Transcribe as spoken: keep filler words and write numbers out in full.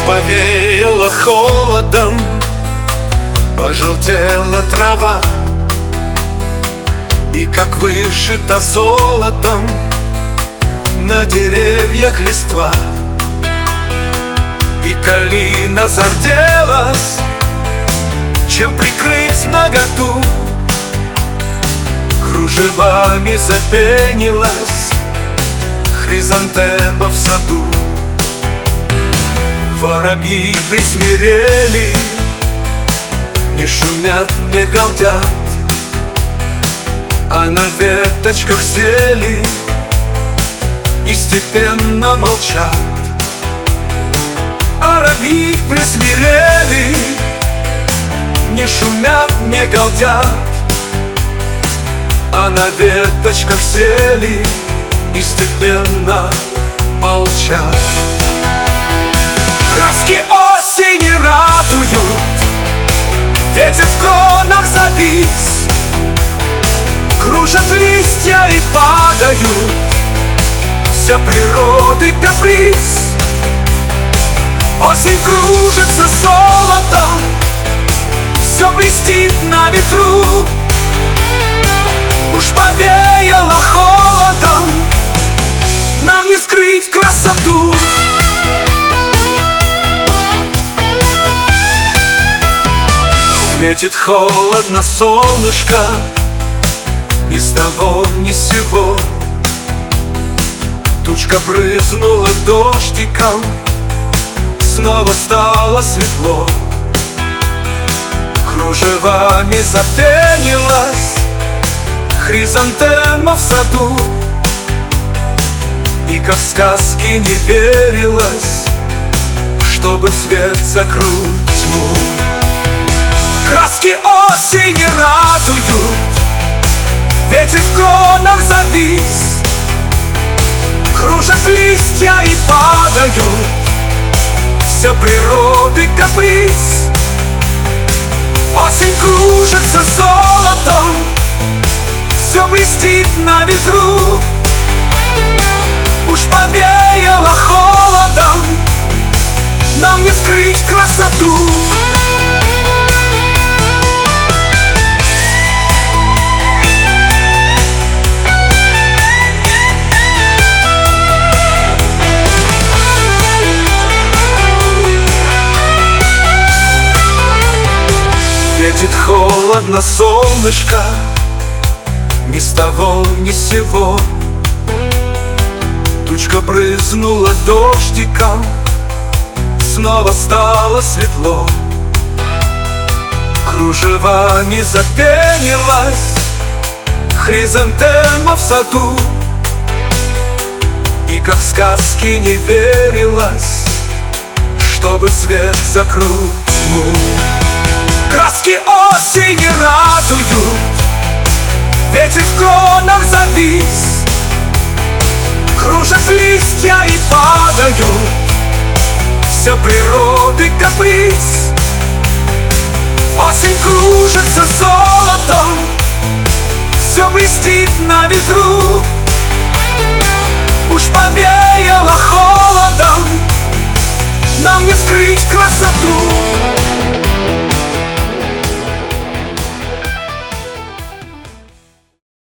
Повеяло холодом, пожелтела трава, и как вышито золотом на деревьях листва. И калина зарделась, чем прикрыть наготу, кружевами запенилась хризантема в саду. Воробьи присмирели, не шумят, не галдят, а на веточках сели и степенно молчат. Воробьи присмирели, не шумят, не галдят, а на веточках сели и степенно молчат. Краски осени радуют, ветер в кронах завис, кружат листья и падают, вся природы каприз. Осень кружится золотом, все блестит на ветру. Уж повеяло холодом, нам не скрыть красоту. Светит холодно солнышко, ни с того ни с сего. Тучка брызнула дождиком, снова стало светло. Кружевами запенилась хризантема в саду, и как в сказке не верилось, чтобы свет закрыть тьму. Краски осени радуют, ветер в кронах завис, кружат листья и падают, вся природы каприз. Осень кружится золотом, все блестит на ветру. Уж повеяло холодом, нам не скрыть красоту. Светит холодно солнышко, ни с того ни с сего. Тучка брызнула дождиком, снова стало светло. Кружевами запенилась хризантема в саду, и как в сказке не верилось, чтобы свет закрыл тьму. Краски осени радуют, ветер в кронах завис, кружат листья и падают, вся природы каприз. Осень кружится золотом, все блестит на ветру. Уж повеяло холодом, нам не скрыть красоту.